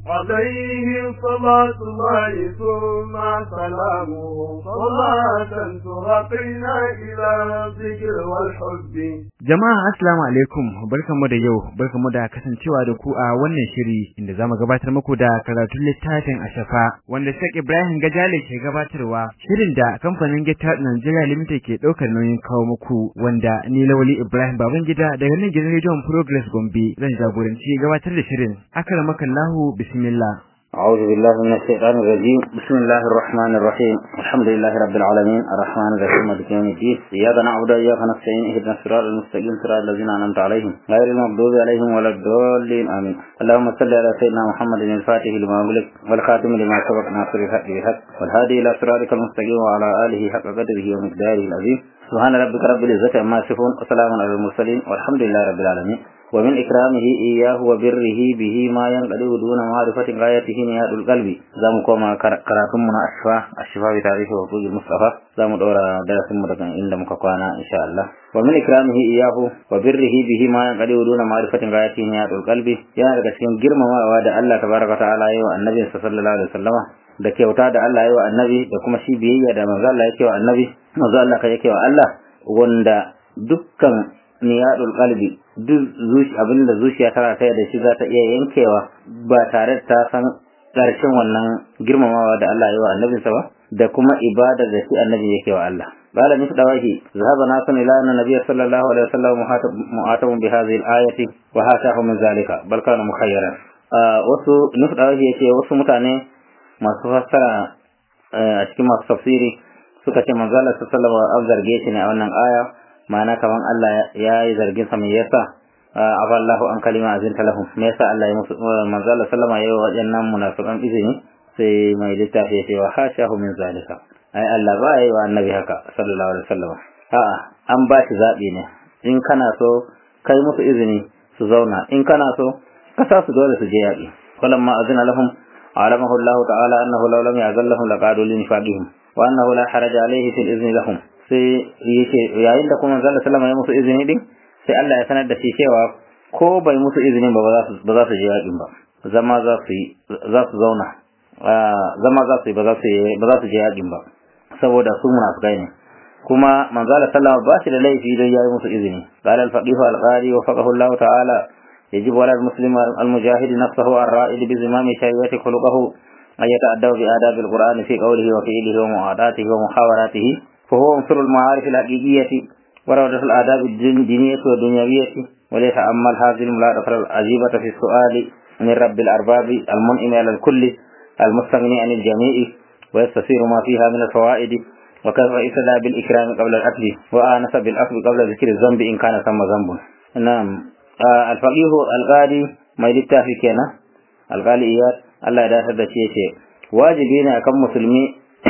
عليه صلاة الله ثم سلامه صلاة ترقينا إلى الذكر والحب. Jama'a assalamu alaikum, barkamu da yau, barkamu da kasancewa da ku a wannan shiri inda zamu gabatar muku da karatun littafin Ashafa wanda Sheikh Ibrahim Gajale ke gabatarwa, shirin da kamfanin Gita Nigeria Limited ke daukar nauyin kawo muku, wanda ni Lawali Ibrahim Babangida daga nan gidan Radio Progress Gombe zan jagoranci gabatar da shirin. Akramakallahu bismillah. أعوذ بالله من الشيطان الرجيم بسم الله الرحمن الرحيم الحمد لله رب العالمين الرحمن الرحيم مالك يوم الدين إياك نعبد وإياك نستعين اهدنا الصراط المستقيم صراط الذين أنعمت عليهم غير المغضوب عليهم ولا الضالين آمين اللهم صل على سيدنا محمد الفاتح لما أغلق والخاتم لما سبق ناصر الحق بالحق والهادي إلى صراطك المستقيم وعلى آله حق قدره ومقداره العظيم سبحان ربك رب العزة عما يصفون وسلام على المرسلين والحمد لله رب العالمين ومن إكرامه إياه وبره به ما ينقلب دون معرفة غايته نهاية القلب زام كما كراتم من الشفاء بتاريخ وفوج المصطفى زام دورا درس مدكن إن مكوانا إن شاء الله ومن إكرامه إياه وبره به ما ينقلب دون معرفة غايته نهاية القلب يا daga cikin girmamawa da Allah tabaraka ta'ala yayi wa annabi sallallahu alaihi wasallam da kyauta da Allah yayi wa annabi da kuma shi biyayya da manzo Allah yake wa annabi manzo Allah kai yake wa Allah wanda dukkan niyadul qalbi duk abinda zuciya tana tayar da shi za ta iya yankewa ba tare da ta san ƙarshen wannan girmamawa da Allah ya yi wa annabinsa ba da kuma ibada da shi annabi yake wa Allah qala misdawahi zahaba nasun ila anna nabiyya sallallahu alaihi wasallam mu'atabun bi hadhihi al-ayati wa hashahu min zalika bal kana mukhayyaran wasu misdawahi yake wasu mutane masu fassara a cikin masu tafsiri suka ce manzo Allah sallallahu alaihi wasallam zarge shi ne a wannan aya ma'ana kaman Allah ya yi zargin sa me yasa afallahu an kalima azinta lahum me yasa Allah ya musu manzo Allah sallama yayi waɗannan munafiqan izini sai mai littafi ya ce wa hashahu min zalika ai Allah ba yayi wa annabi haka sallallahu alaihi wasallam a'a an ba shi zabi ne in kana so kai musu izini su zauna in kana so ka sa su dole su je yaki falamma azina lahum alamahu Allah ta'ala annahu law lam yazallahum laqadu li nifaqihim wa annahu la haraja alayhi fil izni lahum sai yake yayin da kuma manzo sallama ya musu izini din sai Allah ya sanar da shi cewa ko bai musu izinin ba za su je yakin ba zama za su zauna zama za su yi ba za su je yakin ba saboda su munafikai ne kuma manzo sallama ba shi da laifi don yayi musu izini qala al-faqih al-qari wa faqahu Allah ta'ala يجب على المسلم المجاهد نفسه الرائد بزمام شريعة خلقه أن يتأدب بآداب القرآن في قوله وفعله ومعاداته ومحاوراته فهو عنصر المعارف الحقيقية وروضة الآداب الدينية والدنيوية وليتأمل هذه الملاحظة العجيبة في السؤال من رب الأرباب المنعم على الكل المستغني عن الجميع ويستثير ما فيها من الفوائد وكيف يسدى بالإكرام قبل الأكل وآنس بالأكل قبل ذكر الذنب إن كان ثم ذنب. نعم الفقيه القاضي ما يلتافي كنا القاضي إياد الله يدافع بشيء واجبين أكم مسلمي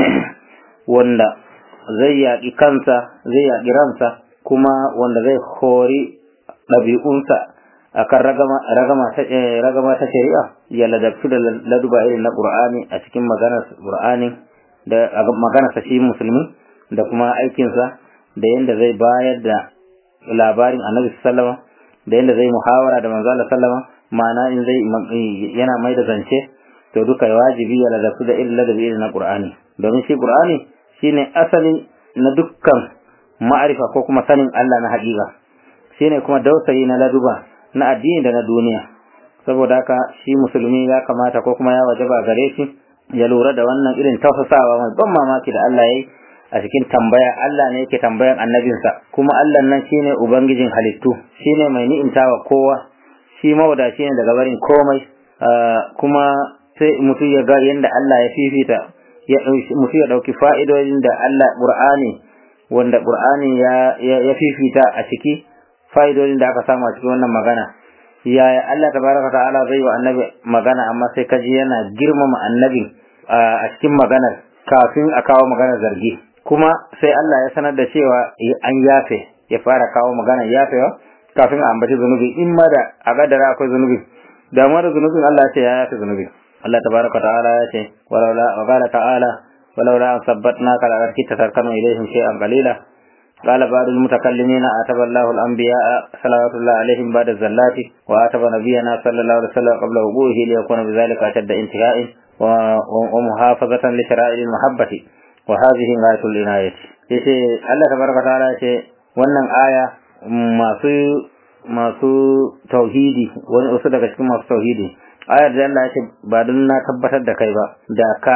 وندا zai yaƙi kansa zai yaƙi ransa kuma wanda zai hori ɗabi'unsa a kan ragama ta shari'a ya ladabtu da laduba irin na ƙur'ani a cikin maganar ƙur'ani da maganarsa shi musulmi da kuma aikinsa da yadda zai bayar da labarin annabi sallama da yadda zai muhawara da manzo sallama ma'ana in zai yana mai da zance to duka wajibi ya ladabtu da irin ladabi irin na ƙur'ani domin shi ƙur'ani shine asali na dukkan ma'arifa ko kuma sanin Allah na haƙiƙa shine kuma dausayi na laduba na addini da na duniya saboda haka shi musulmi ya kamata ko kuma ya wajaba gare shi ya lura da wannan irin tausasawa mai ban mamaki da Allah yayi a cikin tambaya Allah ne yake tambayan annabinsa kuma Allah nan shine ubangijin halittu shine mai ni'imtawa kowa shi mawadaci ne daga barin komai kuma sai mutum ya ga yanda Allah ya fifita mutum ya ɗauki fa'idodin da Allah ƙur'ani wanda ƙur'ani ya fifita a ciki fa'idodin da aka samu a cikin wannan magana yaya Allah tabaraka ta'ala zai wa annabi magana amma sai kaji yana girmama annabin a cikin maganar kafin a kawo maganar zargi kuma sai Allah ya sanar da cewa an yafe ya fara kawo maganar yafewa kafin a ambaci zunubi in ma da a gadara akwai zunubi da ma da zunubin Allah ya ce ya yafe zunubi Allah tabaraka ta'ala ya ce walaula wa qala ta'ala walaula an sabbatnaka la arkita tarkanu ilayhim shay'an qalila قال بعض المتكلمين عاتب الله الأنبياء صلوات الله عليهم بعد الزلات وعاتب نبينا صلى الله عليه وسلم قبل وقوعه ليكون بذلك أشد انتهاء ومحافظة لشرائع المحبة وهذه غاية العناية. yace Allah tabaraka ta'ala yace wannan aya masu tauhidi wani wasu daga cikin masu tauhidi ayar da Allah yace ba don na tabbatar da kai ba da ka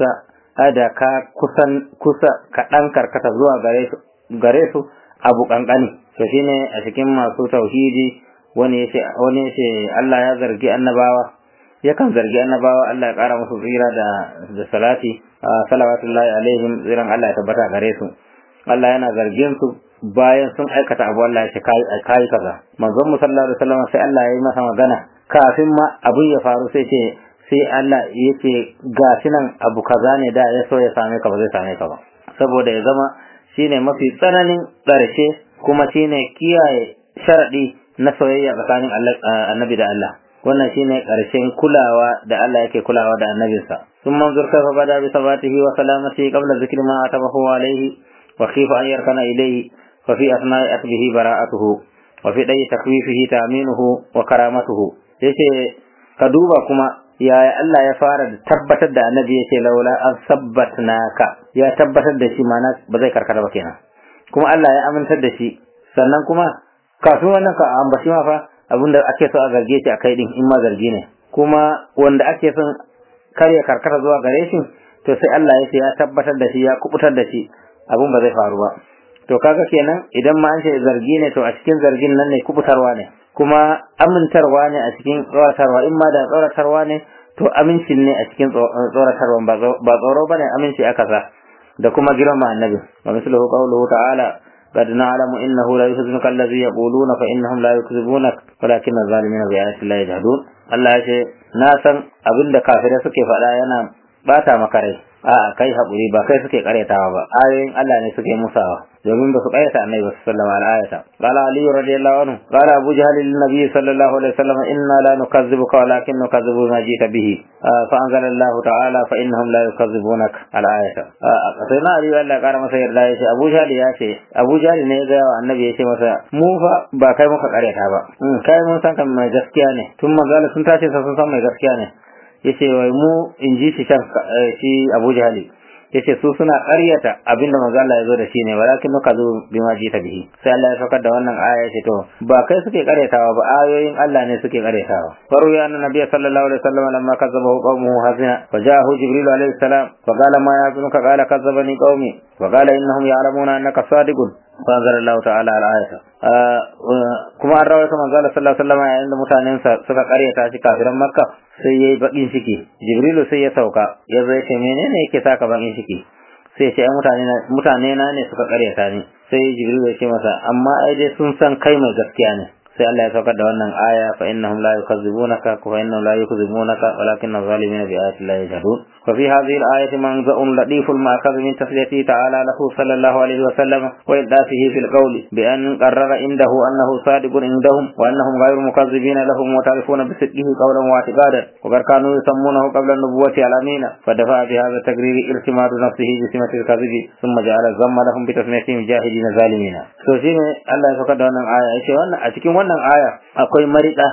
kusa kaɗan karkata zuwa gare su abu kankani. To shine a cikin masu tauhidi wani yace Allah ya zargi annabawa, yakan zargi annabawa Allah ya kara musu tsira da salati salawatullahi alaihim, tsiran Allah ya tabbata gare su. Allah yana zargin su bayan sun aikata abu, Allah ya ce kai kaza. Manzon mu sallallahu alaihi wasallam sai Allah ya yi masa magana kafin ma abin ya faru, sai Allah ya ce gashi nan abu kaza ne da ya so ya same ka ba zai same ka ba, saboda ya zama shine mafi tsananin ƙarshe kuma shine kiyaye sharadi na soyayya tsakanin annabi da Allah. Wannan shine ƙarshen kulawa da Allah yake kulawa da annabinsa. sun manzur kaifa bada bi sabatihi wa salamatihi qabla dhikri ma atabahu alayhi wa khifa an yarkana ilayhi fa fi asma'i atbihi bara'atuhu wa fi dai takwifihi ta'minuhu wa karamatuhu. Yace ka duba kuma yaya Allah ya fara da tabbatar da annabi yace laula an sabbatnaka, ya tabbatar da shi mana ba zai karkata ba kenan, kuma Allah ya amintar da shi. Sannan kuma kafin wannan ka ambaci ma fa abinda ake so a zarge shi akai din in ma zargi ne, kuma wanda ake son kare karkata zuwa gare shi to sai Allah ya ce ya tabbatar da shi, ya kubutar da shi, abun ba zai faru ba. To kaga kenan idan ma an ce zargi ne to a cikin zargin nan ne kubutarwa ne, kuma amintarwa ne a cikin tsoratarwa. In ma da tsoratarwa ne to amincin ne a cikin tsoratarwa, ba tsoro bane, aminci aka sa da kuma girma annabi. Wa misluhu qawluhu ta'ala قد نعلم إنه لا يحزنك الذي يقولون فإنهم لا يكذبونك ولكن الظالمين بآيات الله يجحدون. Allah ya ce na san abinda kafirai suke faɗa yana bata maka rai, kai haƙuri, ba kai suke ƙaryatawa ba, ayoyin Allah ne suke musawa domin ba su ƙaryata annabi sallallahu alaihi wasallam. Qala Ali radiyallahu anhu qala Abu Jahl lin nabiy sallallahu alaihi wasallam inna la nukazzibuka walakin nukazzibu ma jita bihi fa anzala Allah ta'ala fa innahum la yukazzibunaka al-ayata. Sai na Ali Allah ƙara masa yarda ya ce Abu Jahl ne ya ga annabi ya ce masa mu fa ba kai muka ƙaryata ba, kai mun san kan mai gaskiya ne, tun manzala sun tace sun san mai gaskiya ne. Yace wai mu in ji shi Abu Jahali yace su suna ƙaryata abinda manzo Allah ya zo da shi ne, walakin nuka zo bima ji ta bihi. Sai Allah ya saukar da wannan aya yace to ba kai suke ƙaryatawa ba, ayoyin Allah ne suke ƙaryatawa. Faru ya annabi sallallahu alaihi wasallam lamma kazzabahu qawmuhu hazina wa ja'ahu jibril alaihi salam fa qala ma yazunuka qala kazzabani qaumi wa qala innahum ya'lamuna annaka sadiqun fa anzala Allah ta'ala al-ayata. Kuma an rawaita manzo Allah sallallahu alaihi wasallam yayin da mutanen sa suka ƙaryata shi kafiran Makka sai yayi bakin ciki. Jibrilu sai ya sauka ya zai ce menene yake saka bakin ciki? Sai ya ce mutane na ne suka ƙaryata ni. Sai Jibrilu ya ce masa amma ai dai sun san kai mai gaskiya ne. Sai Allah ya saukar da wannan aya fa innahum la yukazzibunaka wa innahum la yukazzibunaka walakinna zalimina bi ayati llahi yajhadun. Fa fi hadhihi al-ayati manza'un latiful ma'khadh min tasriyati ta'ala lahu sallallahu alayhi wa sallam wa iddafihi fil qawli bi an qarrara indahu annahu sadiqun indahum wa annahum ghayru mukazzibina lahum wa ta'rifuna bi sidqihi qawlan wa i'tiqadan wa qad kanu yusammunahu qabla an-nubuwwati al-amina fa dafa'a bi hadha at-taqrir irtimadu nafsihi bi simati al-kadhibi thumma ja'ala zamma lahum bi tasmiyatihim jahidina zalimina. So shine Allah ya saukar da wannan aya yace wannan a cikin wannan aya akwai marida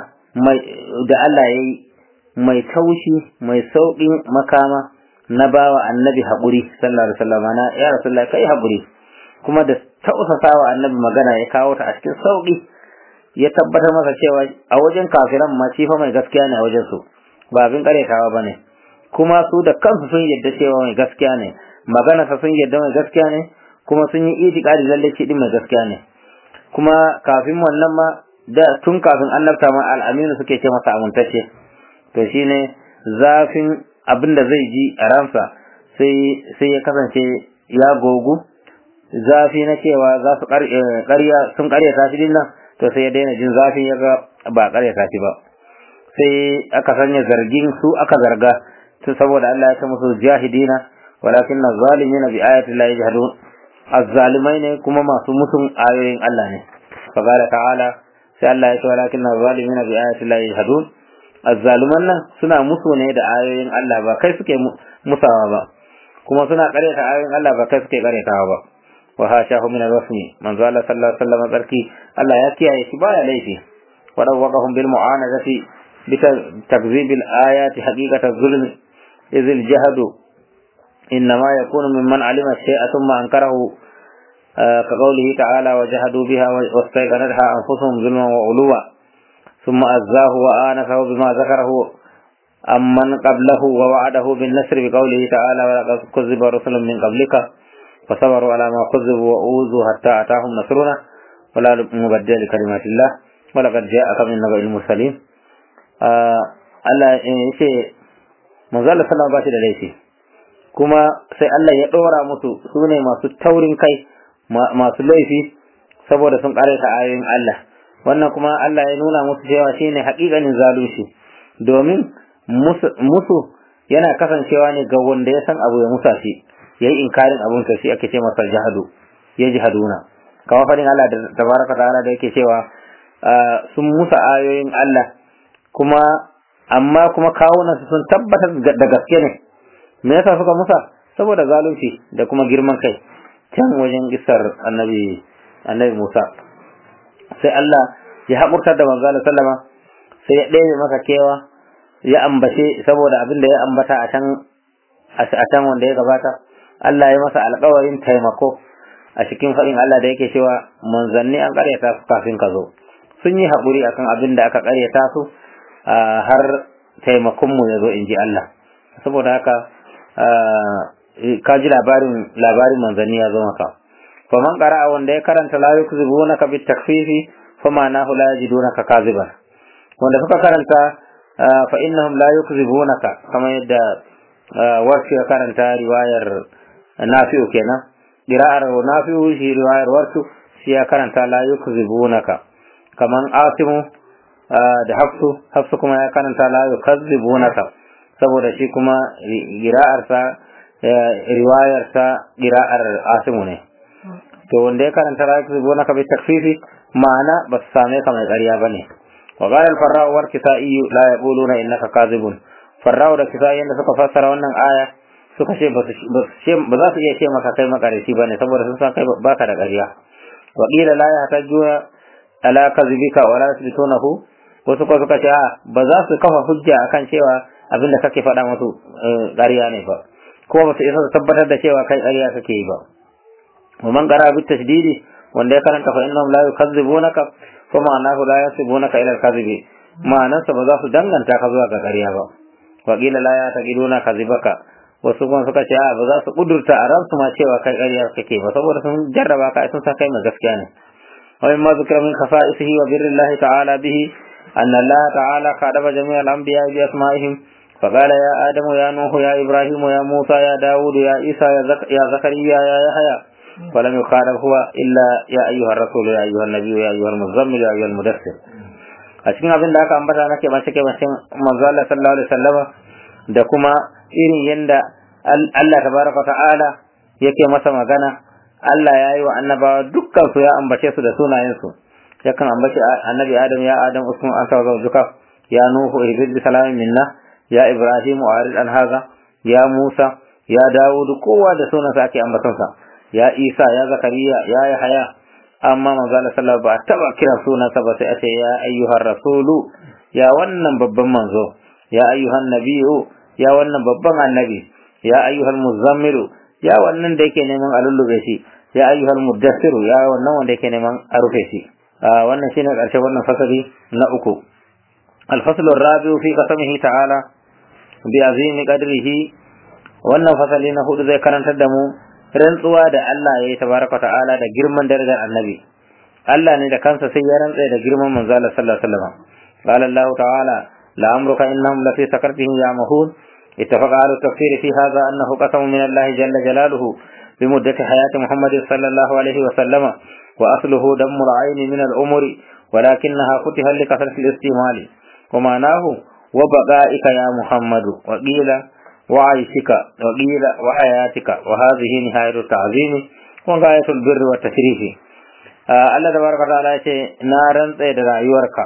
da Allah ya yi mai taushi mai sauƙin makama na bawa annabi haƙuri sallallahu alaihi wasallam. Na ya rasulullah kai haƙuri, kuma da tausasawa annabi magana ya kawo ta a cikin sauƙi, ya tabbatar masa cewa a wajen kafiran ma shi fa mai gaskiya ne a wajen su, ba abin karetawa bane, kuma su da kansu sun yadda cewa mai gaskiya ne, magana sa sun yadda mai gaskiya ne, kuma sun yi itiqadi lalle shi din mai gaskiya ne. Kuma kafin wannan ma da tun kafin annabta ma al-aminu suke ce masa amintacce. To shine zafin abin da zai ji a ransa sai ya kasance ya gogu, zafi na cewa za su sun ƙaryata shi din nan, to sai ya daina jin zafi, ya ga ba ƙaryata shi ba. Sai aka sanya zargin su aka zarga to saboda Allah ya ce musu jahidina walakin az-zalimina bi ayati llahi yajhadun. Az-zalimai ne kuma masu musun ayoyin Allah ne. Fa qala ta'ala, sai Allah ya ce walakin az-zalimina bi ayati llahi yajhadun. Azzaluman nan suna musu ne da ayoyin Allah, ba kai suke musawa ba, kuma suna ƙaryata ayoyin Allah ba kai suke ƙaryatawa ba. wa hashahu min al-wasmi manzo Allah sallallahu alaihi wasallam barki Allah ya kiyaye shi baya laifi wa rawaqahum bil mu'anazati bi takzib al-ayati haqiqat az-zulm idh al-jahd inma yakunu mimman alima shay'a thumma ankarahu كقوله تعالى وجحدوا بها واستيقنتها أنفسهم ظلما وعلوا ثم أزاه وآنفه بما ذكره أمن قبله ووعده بالنصر بقوله تعالى ولقد كذب رسل من قبلك فصبروا على ما كذبوا وأوذوا حتى أتاهم نصرنا ولا مبدل لكلمات الله ولقد جاءك من نبأ المرسلين Allah ya ce manzo Allah sallallahu alaihi wasallam laifi kuma sai Allah ya dora musu sune masu taurin kai masu laifi saboda sun karanta ayoyin Allah wannan kuma Allah ya nuna musu cewa shine haƙiƙanin zalunci domin musu yana kasancewa ne ga wanda ya san abu ya musa shi yayi inkarin abun sa shi ake ce masa jahadu ya jihaduna kamar fadin Allah da tabaraka ta'ala da yake cewa sun musa ayoyin Allah kuma amma kuma kawunan su sun tabbatar da gaske ne me yasa suka musa saboda zalunci da kuma girman kai can wajen gisar annabi Musa sai Allah ya haƙurtar da manzo Allah sallama sai ya ɗebe masa kewa ya ambace saboda abin da ya ambata a can wanda ya gabata Allah ya masa alƙawarin taimako a cikin faɗin Allah da yake cewa manzanni an ƙaryata su kafin ka zo sun yi haƙuri akan abin da aka ƙaryata su har taimakon mu ya zo in ji Allah saboda haka ka ji labarin manzanni ya zo maka faman qara'a wanda ya karanta la yukzibunaka bit takfifi fama nahu la yajidunaka kaziban wanda suka karanta fa innahum la yukzibunaka kamar yadda warshi ya karanta riwayar nafi'u kenan qira'ar nafi'u shi riwayar warshi shi ya karanta la yukzibunaka kaman asimu da hafsu kuma ya karanta la yukzibunaka saboda shi kuma riwayarsa qira'ar asimu ne to wanda ya karanta la yukzibunaka bi takfifi ma'ana ba su same ka mai ƙarya bane wa qala al-farra wa al-kisa'i la yaquluna innaka kadhibun farra da kisa'i da suka fassara wannan aya suka ce ba za su iya ce maka kai makarici bane saboda sun san kai baka da ƙarya wa qila la yahtajuna ala kadhibika wa la yusbitunahu wasu ko suka ce ba za su kafa hujja akan cewa abinda kake faɗa musu ƙarya ne ba ko ba su isa tabbatar da cewa kai ƙarya kake yi ba wa man qara bi tashdidi wanda ya karanta fa innahum la yukazzibunaka fa ma'anahu la yasibunaka ila al-kadhibi ma'anarsa ba za su danganta ka zuwa ga ƙarya ba wa qila la yataqiduna kadhibaka wasu kuma suka ce ba za su kudurta a ransu ma cewa kai ƙarya kake ba saboda sun jarraba ka sun san kai mai gaskiya ne wa mimma zikra min khafa'isihi wa birrillahi ta'ala bihi anna Allah ta'ala khadaba jami'al anbiya bi asma'ihim فقال يا آدم يا نوح يا إبراهيم يا موسى يا داود يا عيسى يا زكريا يا يحيى فلم يخاطب هو إلا يا أيها الرسول يا أيها النبي يا أيها المزمل يا أيها المدثر أشكين أبين ذاك أمبتا نكي بانشكي manzo Allah sallallahu alaihi wasallam da kuma irin yanda Allah tabaraka ta'ala yake masa magana Allah ya yi wa annabawa dukkan su ya ambace su da sunayen su yakan ambace annabi Adam ya Adam usman anta zawjuka ya Nuhu ihbid bi salamin minna ya Ibrahim arid an haza ya Musa ya Dawud kowa da sunansa ake ambatonsa ya Isa ya Zakariya ya Yahaya amma manzo Allah sallallahu alaihi wasallam ba taba kira sunansa ba sai a ce ya ayyuhar rasulu ya wannan babban manzo ya ayyuhan nabiyyu ya wannan babban annabi ya ayyuhal muzammilu ya wannan da yake neman alullube shi ya ayyuhal muddassiru ya wannan wanda yake neman a rufe shi wannan shine karshe wannan fasali na uku al-fasl ar-rabi' fi qasamihi ta'ala bi azimi qadrihi wannan fasali na hudu zai karantar da mu rantsuwa da Allah yayi tabaraka ta'ala da girman darajar annabi Allah ne da kansa sai ya rantsa da girman manzo Allah sallallahu alaihi wasallam qala Allah ta'ala la amruka innahum la fi sakartihim ya'mahun ittafaqa ahlu tafsir fi hadha annahu qasam min Allah jalla jalaluhu bi muddati hayati Muhammad sallallahu alaihi wasallam wa asluhu damu al-ayn min al-umri ولكنها فتحت لكثرة الاستعمال ومعناه وبقائك يا محمد وقيل وعيشك وقيل وحياتك وهذه نهاية التعظيم وغاية البر والتشريف الله تبارك وتعالى na rantsa da rayuwarka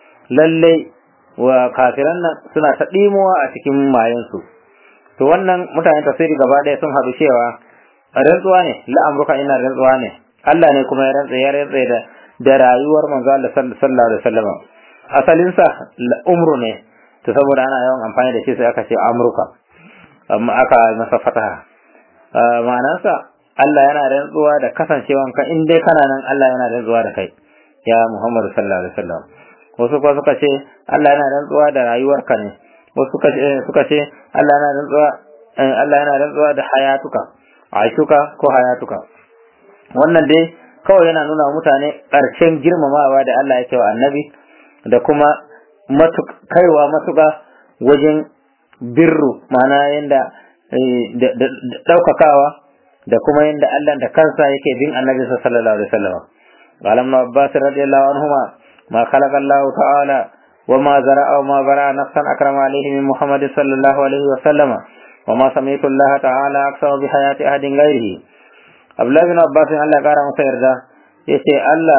lalle wa kafiran nan suna ta dimuwa a cikin mayansu to wannan mutanen tafsiri gaba ɗaya sun haɗu cewa rantsuwa ne la'amruka ina rantsuwa ne Allah ne kuma ya rantsa da rayuwar manzo Allah sallallahu alaihi wasallam asalin sa umru ne to saboda ana yawan amfani da shi sai aka ce amruka amma aka masa fataha ma'anarsa Allah yana rantsuwa da kasancewanka in dai kana nan Allah yana rantsuwa da kai ya Muhammad sallallahu alaihi wasallam wasu kuma suka ce Allah yana rantsuwa da rayuwarka ne wasu suka ce Allah yana rantsuwa da hayatuka aishuka ko hayatuka wannan dai kawai yana nuna mutane ƙarshen girmamawa da Allah yake wa annabi da kuma kaiwa matuƙa wajen birru ma'ana yanda da ɗaukakawa da kuma yanda Allah da kansa yake bin annabi sallallahu alaihi wasallam qalam Abbas radiyallahu anhuma ma khalaqa Allah ta'ala wa ma zara'a wa ma bara'a nafsan akrama alayhi min Muhammad sallallahu alaihi wasallam wa ma sami'tu Allah ta'ala aksaw bi hayati ahadin ghairihi Abdullah bin Abbas Allah ya kara masa yarda yace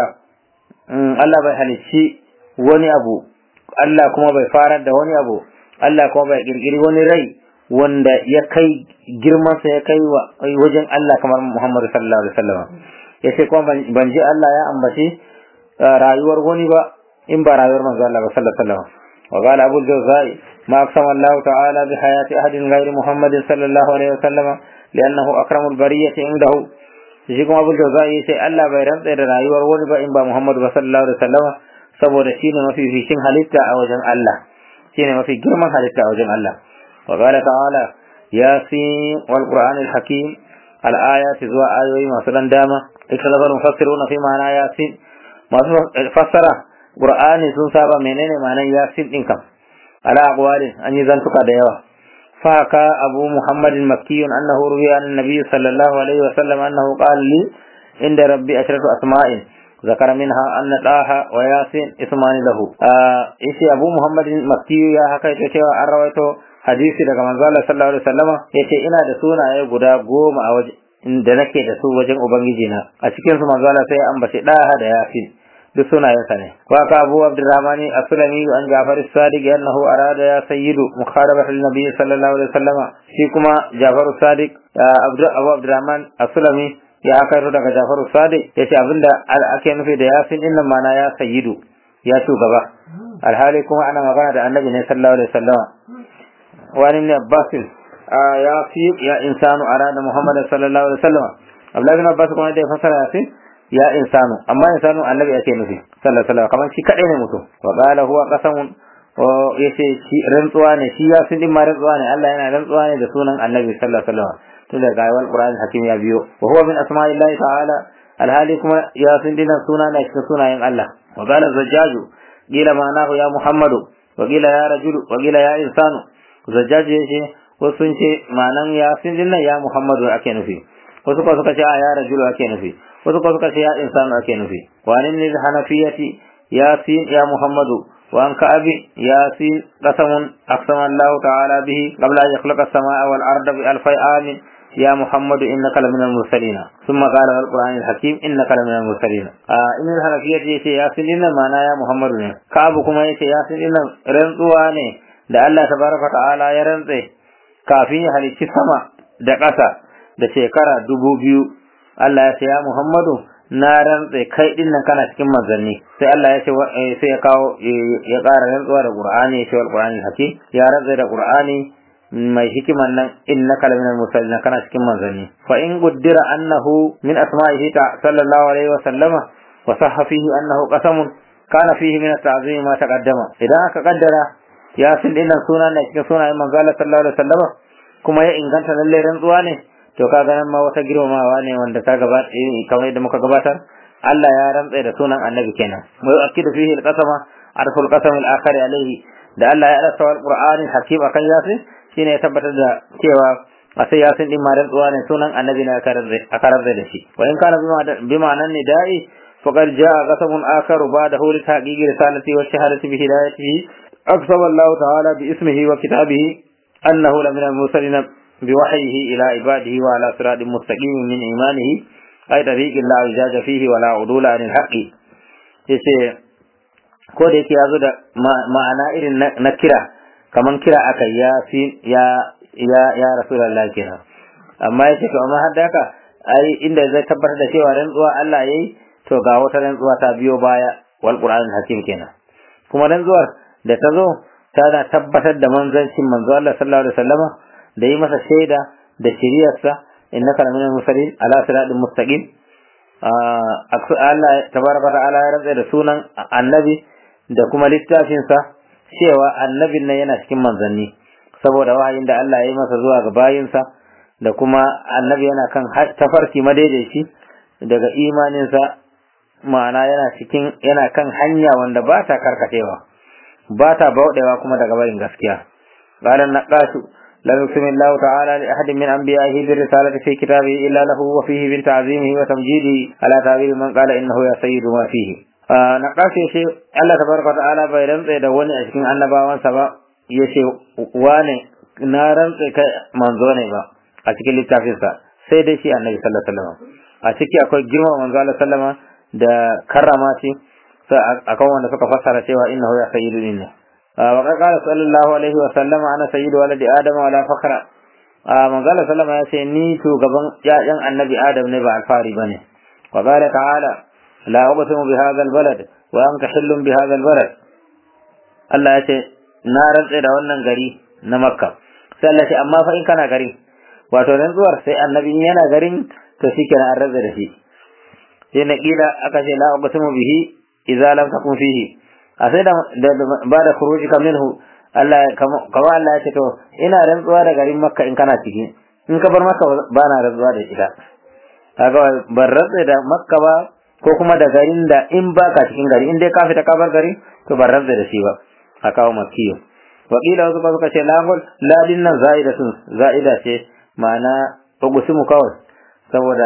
Allah bai halicci wani abu Allah kuma bai farar da wani abu Allah kuma bai kirkiri wani rai wanda ya kai girman sa ya kai wajen Allah kamar Muhammad sallallahu alaihi wasallam yace kuma ban ji Allah ya ambaci rayuwar wani ba in ba rayuwar manzo Allah sallallahu alaihi wasallam wa qala Abu al-Jawzai ma aqsama Allah ta'ala bi hayati ahadin ghairi Muhammad sallallahu alaihi wasallam li'annahu akramul bariyati indahu shi kuma Abu al-Jawzai sai Allah bai rantsa da rayuwar wani ba in ba Muhammad sallallahu alaihi wasallam saboda shine mafi fishin halitta a wajen Allah shine mafi girman halitta a wajen Allah wa qala ta'ala yasin wal qur'anil hakim al-ayat zuwa ayoyi masu dan dama ikhtalafa mufassiruna fi ma'ana yasin masu fassara qur'ani sun saba menene ma'anar yasin din kam ala aqwalin an yi zantuka da yawa فحكى أبو محمد المكي أنه روي عن النبي صلى الله عليه وسلم أنه قال لي عند ربي عشرة أسماء ذكر منها أن طه وياسين اسمان له إيشي أبو محمد المكي يا حكى تشوى أرويته حديثي daga manzo Allah sallallahu alaihi wasallam yace ina da sunaye guda 10 a waje da nake da su wajen ubangiji na a cikin su manzo Allah sai ya ambace daha da yasin duk sunayensa ne wa ka Abu Abdurrahman as-Sulami an Ja'far as-Sadiq annahu arada ya sayyidu mukharabat al-nabi sallallahu alaihi wasallam shi kuma Ja'far as-Sadiq Abu Abdurrahman as-Sulami ya aka daga Ja'far as-Sadiq yace abinda ake nufi da yasin din nan mana ya sayyidu ya shugaba alhali kuma ana magana da annabi ne sallallahu alaihi wasallam wa ibn Abbas ya fi ya insanu arada Muhammad sallallahu alaihi wasallam Abdullah ibn Abbas kuma da fasara yasin ya insanu amma insanu annabi yake nufi sallallahu alaihi wasallam kamar shi kadai ne mutum wa qala huwa qasamun yace shi rantsuwa ne shi ya sun din ma rantsuwa ne Allah yana rantsuwa ne da sunan annabi sallallahu alaihi wasallam tunda ga wal qur'an hakim ya biyo wa huwa min asma'illahi ta'ala alhali kuma ya sun din suna ne cikin sunayen Allah wa qala zajjaju qila ma'anahu ya muhammadu wa qila ya rajulu wa qila ya insanu zajjaju yace wasu sun ce ma'anan ya sun din ya muhammadu ake nufi wasu kuma suka ce ya rajulu ake nufi wasu kuma suka ce ya insanu ake nufi wa nin hanafiyati yasin ya muhammadu wa an ka'abi yasin qasamun aqsama Allah ta'ala bihi qabla an yakhluqa as-samaa'a wal arda bi alfi amin ya muhammadu innaka laminal mursalin thumma qala al-qur'an al-hakim innaka laminal mursalin in hanafiyati yace yasin din ma'ana ya muhammadu ne ka'abu kuma yace yasin din rantsuwa ne da Allah tabaraka ta'ala ya rantse kafin ya halicci sama da ƙasa da shekara 2000 Allah ya ce ya Muhammadu na rantse kai din nan kana cikin manzanni sai Allah ya ce sai ya kawo ya ƙara rantsuwa da Qur'ani ya ce wal Qur'ani hakim ya rantse da Qur'ani mai hikiman nan innaka laminal mursalin kana cikin manzanni fa in guddira annahu min asma'ihi sallallahu alaihi wa sallama wa sahha fihi annahu qasamun kana fihi min at-ta'zim ma taqaddama idan aka kaddara ya sin din nan sunan ne cikin sunayen manzo Allah sallallahu alaihi wa sallama kuma ya inganta lalle rantsuwa ne to kaga nan ma wata girmamawa ne wanda ta gaba kamar yadda muka gabatar Allah ya rantsa da sunan annabi kenan mai akidu fihi al-qasama arful qasam al-akhir alayhi da Allah ya rasa al-Qur'ani hakim akan yasin shine ya tabbatar da cewa a sai yasin din ma rantsuwa ne sunan annabi ne aka rantsa da shi wa in kana bima nan ne da'i faqad jaa qasamun akharu ba'dahu li tahqiqi risalati wa shahadati bi hidayatihi aqsama Allah ta'ala bi ismihi wa kitabihi annahu la min al-mursalin بوحيه إلى عباده وعلى صراط مستقيم من إيمانه أي طريق لا اعوجاج فيه ولا عدول عن الحق yace ko da yake yazo da ma'ana irin na kira kaman kira aka ya rasulullahi kira amma yace to amma har da haka ai inda zai tabbatar da cewa rantsuwa Allah yayi to ga wata rantsuwa ta biyo baya wal qur'anul hakim kenan kuma rantsuwar da ta zo tana tabbatar da manzancin manzo Allah sallallahu alaihi wasallama da yi masa shaida da shiriyarsa innaka laminal mursalin ala siratin mustaqim Allah tabaraka ta'ala ya rantsa da sunan annabi da kuma littafinsa cewa annabin nan yana cikin manzanni saboda wahayin da Allah ya yi masa zuwa ga bayinsa da kuma annabi yana kan tafarki madaidaici daga imaninsa ma'ana yana kan hanya wanda ba ta karkatewa ba ta bauɗewa kuma daga barin gaskiya qala naqashu لا يقسم الله تعالى لأحد من أنبيائه بالرسالة في كتابه إلا له وفيه من تعظيمه وتمجيده على تعبير من قال إنه يا سيد ما فيه نقاش يشي الله تبارك وتعالى بيرن تدوني أشكين أنبا وانسبا يشي واني نارن منزوني با أشكين لتافيسا سيدي شي النبي صلى الله عليه وسلم أشكي أكوي جرم منزو الله صلى الله عليه وسلم دا كرماتي أكوان سوك فسر شيوا إنه يا سيد إنه وقد قال صلى الله عليه وسلم أنا سيد ولد آدم ولا فخر من قال صلى الله عليه وسلم نيتو قبن جاء النبي آدم نبع الفاري بني وقال تعالى لا أقسم بهذا البلد وأنت حل بهذا البلد الله يتي نارا إذا ونن غري نمكة سألت أما فإن كان غري وتنظر سي النبي ينا غري تسيكنا الرزق رشي قيل أكسي لا أقسم به إذا لم تكن فيه a sai da ba da khuruji minhu Allah kawai Allah ya ce to ina rantsuwa da garin Makka in kana ciki in ka bar Makka ba na rantsuwa da ita kaga ban rantsa da Makka ba ko kuma da garin da in baka cikin gari in dai ka fita ka bar gari to ban rantsa da shi ba haka wa makkiyo wakila wasu suka ce la dinnan za'ida ce ma'ana ugusimu kawai saboda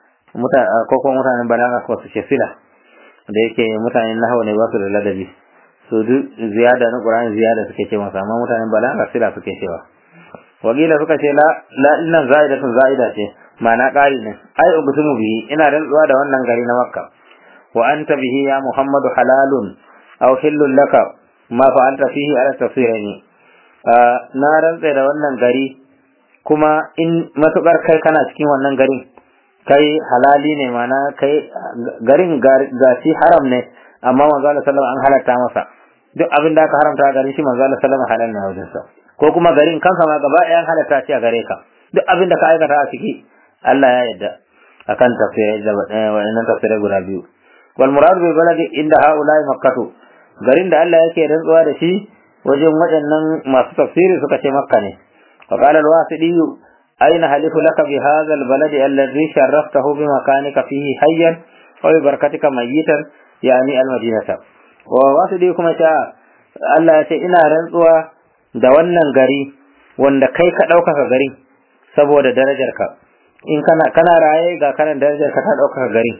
mutanen balaga ko su ce sila da yake mutanen nahawu ne ba su da ladabi su duk ziyada na Qur'ani ziyada suke ce masa amma mutanen balaga sila suke cewa wakila suka ce la innan za'ida ce ma'ana ƙari ne ai ubtumu bihi ina rantsuwa da wannan gari na Makka wa anta bihi ya Muhammadu halalun aw hillun laka ma fa'alta fihi ala tafsirani na rantsa da wannan gari kuma in matukar kai kana cikin wannan garin kai halali ne mana kai garin gashi haram ne amma manzo Allah sallallahu alaihi wasallam an halatta masa duk abin da aka haramta a garin shi manzo Allah sallallahu alaihi wasallam halal ne a wajensa ko kuma garin kansa ma gaba ɗayan halatta shi a gare ka duk abin da ka aikata a ciki Allah ya yarda akan tafsirai da wannan tafsirai guda biyu wal murad bil baladi inda haula'i makkatu garin da Allah yake rantsuwa da shi wajen waɗannan masu tafsiri suka ce Makka ne wa qala al-wasidi aina halifu laka bi hadha al-baladi alladhi sharraftahu bi makanika fihi hayyan wa bi barakatika mayyitan yani al-madinata wa wasidi kuma ta Allah ya ce ina rantsuwa da wannan gari wanda kai ka ɗaukaka gari saboda darajarka in kana raye ga kanan darajarka ta ɗaukaka gari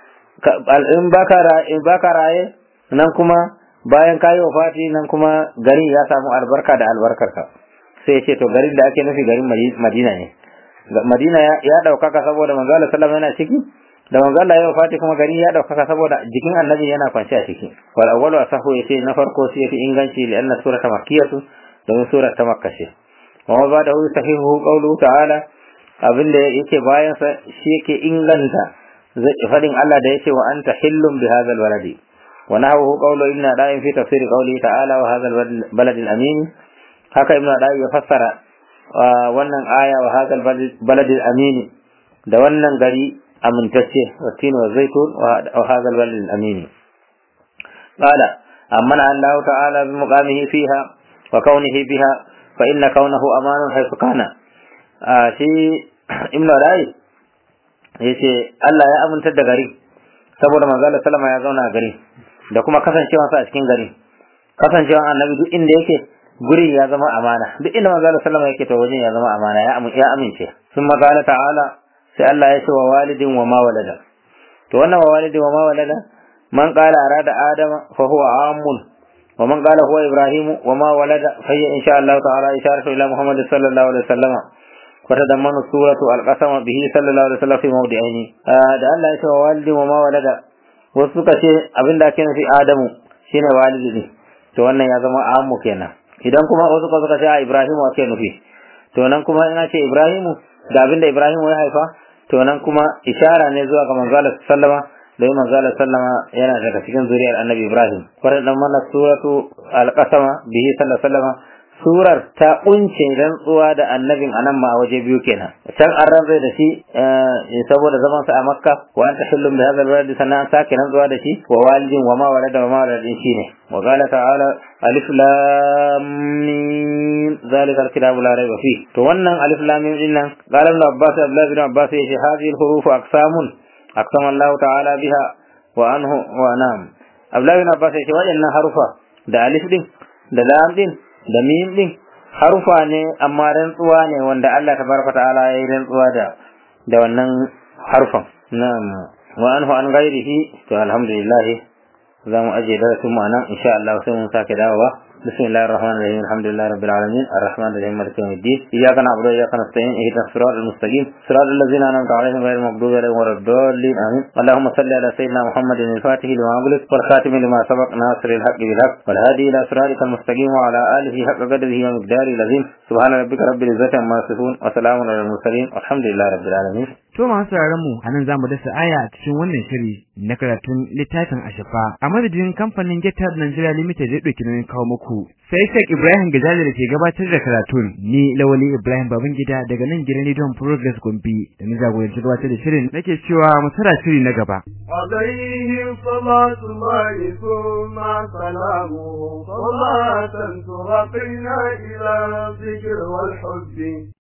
in baka raye nan kuma bayan kayi wafati nan kuma garin ya samu albarka da albarkarka sai ce to garin da ake nufi garin Madina ne Madina ya ɗaukaka saboda manzo Allah sallallahu alaihi wasallam yana ciki da manzo Allah ya wafati kuma garin ya ɗaukaka saboda jikin annabi yana kwance a ciki wal awwalu asahu yace na farko sai yafi inganci li anna surata makkiyatu domin surar ta Makka ce wa ba da sahihu qawluhu ta'ala abinda yake bayan sa shi yake inganta fadin Allah da yake wa anta hillum bi hadha alwaladi wa nahwu qawlu inna da'in fi tafsir qawlihi ta'ala wa hadha albalad alamin haka ibnu da'i ya fassara wannan aya wa hadha albalad alamin da wannan gari amintacce watin wa zaitun wa hadha albalad alamin qala amana Allah ta'ala bi muqamihi fiha وكونه بها فإن كونه أمان حيث كان شيء ابن رأي yace Allah ya amintar da gari saboda manzo Allah sallama ya zauna a gari da kuma kasancewa sa a cikin gari kasancewa annabi duk inda yake guri ya zama amana duk inda manzo Allah sallama yake to wajen ya zama amana ya amince sun magana ta'ala sai Allah ya ce wa walidin wa ma walada to wannan wa walidin wa ma walada man qala arada adama fa huwa amun ومن قال هو إبراهيم وما ولد فهي إن شاء الله تعالى إشارة إلى محمد صلى الله عليه وسلم وتضمن السورة القسم به صلى الله عليه وسلم في موضعين da Allah ya ce wa walidin wa ma walada wasu suka ce abin da ake nufi Adamu shine walidi ne to wannan ya zama ammu kenan idan kuma wasu suka ce Ibrahim ake nufi to nan kuma ina ce Ibrahimu da abin da Ibrahimu ya haifa to nan kuma ishara ne zuwa ga manzo Allah sallama da manzo Allah sallama yana daga cikin zuriyar Annabi Ibrahim kwarai dan mana suratu al-qasama bihi sallallahu alaihi wasallam surar ta kunce rantsuwa da annabin anan ma a waje biyu kenan can an rantsa da shi saboda zaman sa a Makka wa anta hillum bi hadha al-walad sannan sake rantsuwa da shi wa walidin wa ma walada wa ma waladin shine wa qala ta'ala alif lam mim zalika al-kitabu la rayba fi to wannan alif lam mim din nan qala ibn Abbas Abdullah ibn Abbas yace hadhihi al-huruf aqsamun aqsama Allah ta'ala biha wa anhu wa nam Abdullah ibn Abbas yace waɗannan harufa da alif din da lam din da mim din harufa ne amma rantsuwa ne wanda Allah tabaraka ta'ala ya yi rantsuwa da wannan harfan na'am wa anhu an ghairihi to alhamdulillah zamu aje darasin mu nan insha Allah sai mun sake dawowa bismillahir rahmanir rahim alhamdulillahi rabbil alamin arrahmanir rahim maliki yawmiddin iyyaka na'budu wa iyyaka nasta'in ihdinas siratal mustaqim siratal ladzina an'amta alaihim ghayril maghdubi alaihim waladdallin amin allahumma salli ala sayyidina muhammadin al-fatih lima ughliq wal khatim lima sabaq nasiril haqqi bil haqq wal hadi ila siratal mustaqim wa ala alihi haqqa qadrihi wa miqdarihi al-azim subhana rabbika rabbil izzati amma yasifun wa salamun alal mursalin walhamdulillahi rabbil alamin. To masu sauraron mu anan zamu dasa aya a cikin wannan shiri na karatun littafin Ashafa a madadin kamfanin GitHub Nigeria Limited da dauki nauyin kawo muku sai Sheikh Ibrahim Gajali da ke gabatar da karatun ni Lawali Ibrahim Babangida daga nan gidan Rediyon Progress Gombe da ni jagoranci gabatar da shirin nake cewa mu tara shiri na gaba عليه صلاة الله ثم سلامه صلاة ترقينا إلى الذكر والحب